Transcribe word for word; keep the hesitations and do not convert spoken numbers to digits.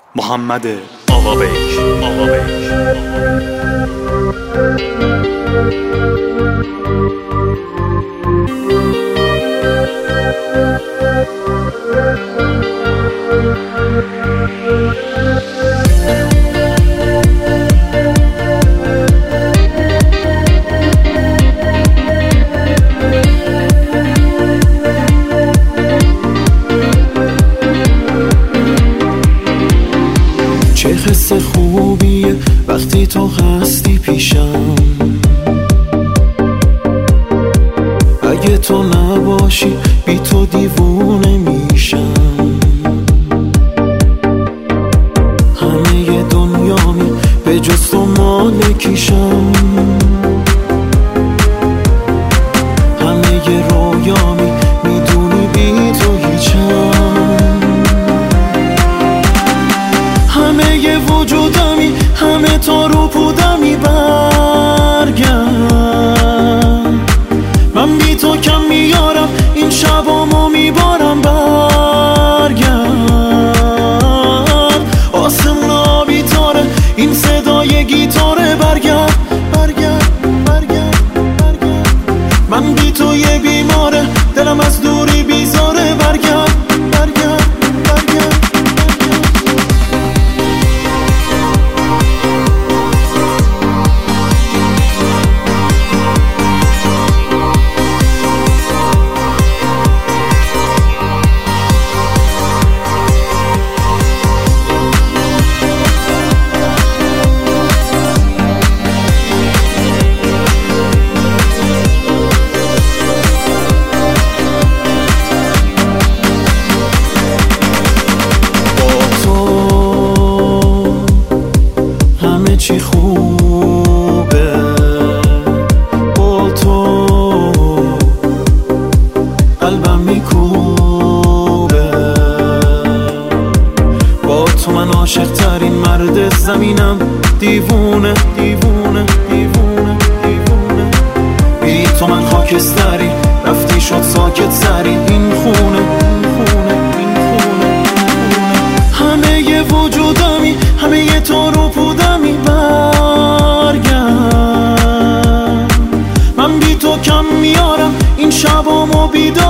محمد آقابک آقابک چه حس خوبیه وقتی تو هستی پیشم، اگه تو نباشی بی تو دیوونه میشم. همه دنیامی به جز تو مالکیشم، همه رویامی میدونی بی تو هیچم. همه وجودمی همه تا رو پودمی برگرد، من بی تو کم میارم این شبامو میبارم. برگرد آسمون آبی تاره این صدای گیتاره. برگرد برگرد برگرد برگرد من بی تو یه بیماره دلم از دوری بیزاره. برگرد برگرد برگرد چی خوبه با تو، قلبم میکوبه با تو. من عاشق ترین مرد زمینم، دیوونه دیوونه دیوونه دیوونه. بی تو من خاکستری رفتی شد ساکت سری. این خونه این خونه این خونه همه ی وجودمی همه ی تو رو پودمی. برگرد من بی تو کم میارم این شبامو بیدار.